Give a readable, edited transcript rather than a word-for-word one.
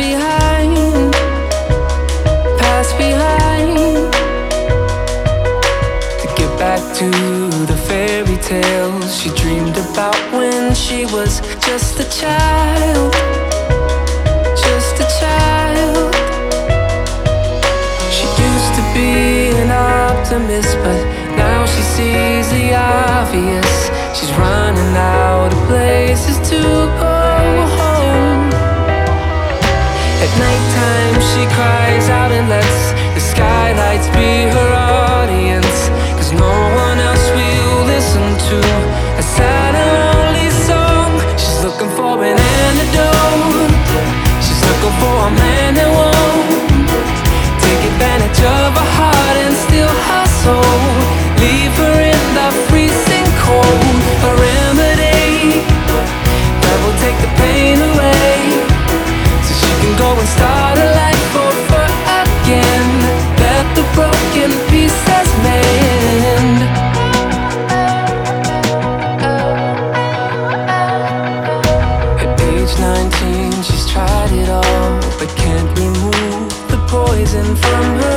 behind, past behind. To get back to the fairy tales she dreamed about when she was just a child, just a child. She used to be an optimist, but now she sees the obvious. She's running out of places to go home. At nighttime she cries out and lets the skylights be her audience, 'cause no one else will listen to a sad and lonely song. She's looking for an antidote. She's looking for a man that won't take advantage of her heart and steal her soul, leave her in the freezing cold. A remedy that will take the pain away, so she can go and start a life over again. Let the broken pieces mend. At age 19 she's tried it all, but can't remove the poison from her